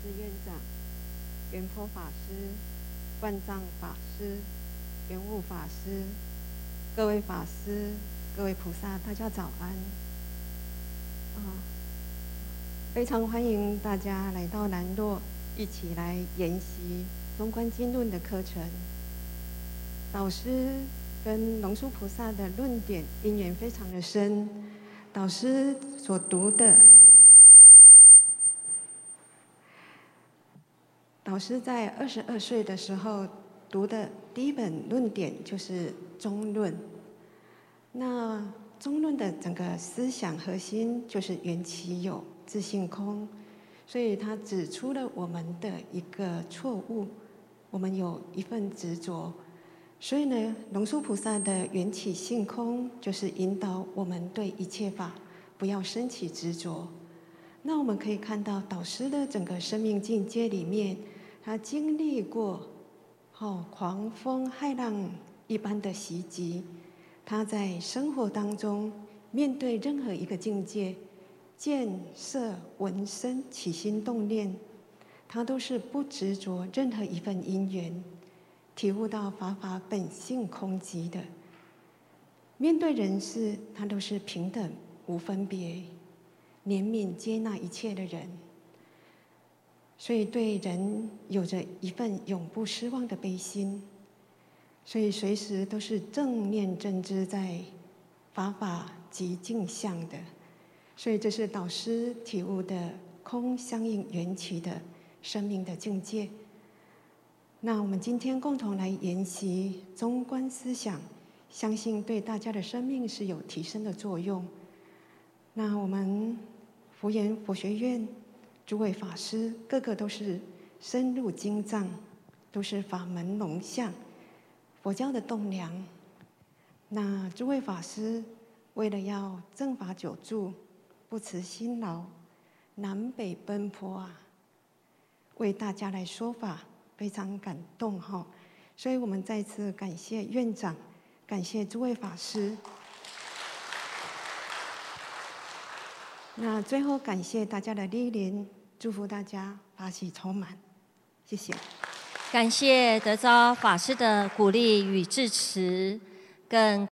师院长、圆佛法师、万藏法师、圆悟法师、各位法师、各位菩萨，大家早安！非常欢迎大家来到兰若，一起来研习中观经论的课程。导师跟龙树菩萨的论点因缘非常的深，导师所读的，导师在22岁的时候读的第一本论点就是《中论》。那《中论》的整个思想核心就是缘起有，自性空，所以他指出了我们的一个错误，我们有一份执着。所以呢，龙树菩萨的缘起性空，就是引导我们对一切法不要升起执着。那我们可以看到导师的整个生命境界里面，他经历过狂风骇浪一般的袭击，他在生活当中面对任何一个境界，见色闻声起心动念，他都是不执着任何一份因缘，体悟到法法本性空寂的。面对人事，他都是平等无分别，怜悯接纳一切的人，所以对人有着一份永不失望的悲心，所以随时都是正念正知在法法即镜相的。所以这是导师体悟的空相应缘起的生命的境界。那我们今天共同来研习中观思想，相信对大家的生命是有提升的作用。那我们福研佛学院诸位法师，个个都是深入经藏，都是法门龙象，佛教的栋梁。那诸位法师为了要正法久住，不辞辛劳，南北奔波啊，为大家来说法，非常感动哈。所以我们再次感谢院长，感谢诸位法师。那最后感谢大家的莅临，祝福大家法喜充满，谢谢。 感谢德昭法师的鼓励与支持，更